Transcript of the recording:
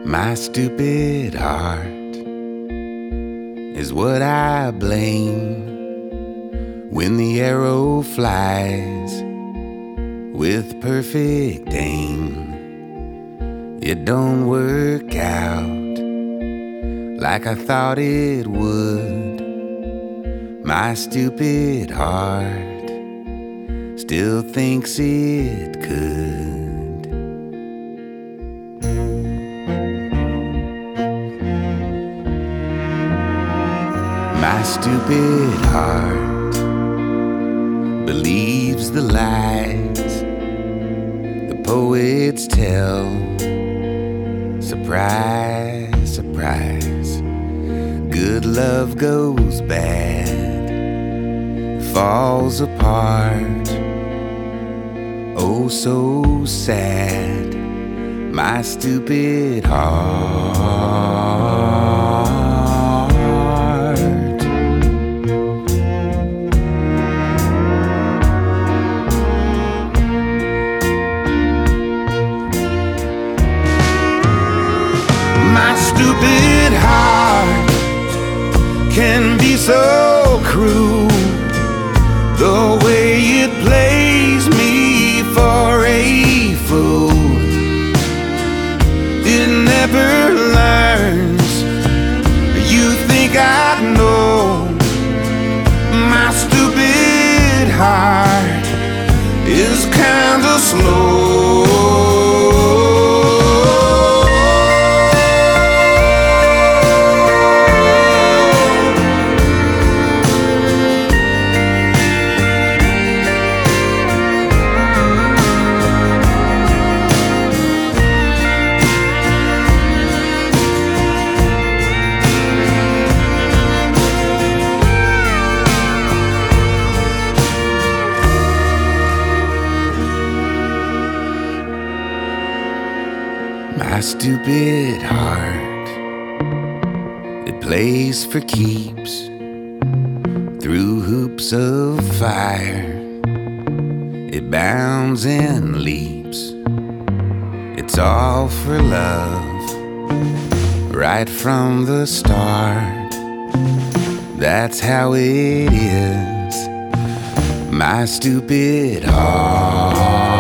My stupid heart is what I blame when the arrow flies with perfect aim. It don't work out like I thought it would. My stupid heart still thinks it could. My stupid heart believes the lies the poets tell. Surprise, surprise, good love goes bad, falls apart, oh so sad. My stupid heart. My stupid heart can be so cruel, the way it plays me for a fool. It never learns. You think I'd know. My stupid heart is kinda slow. My stupid heart, it plays for keeps through hoops of fire. It bounds and leaps. It's all for love right from the start. That's how it is. My stupid heart.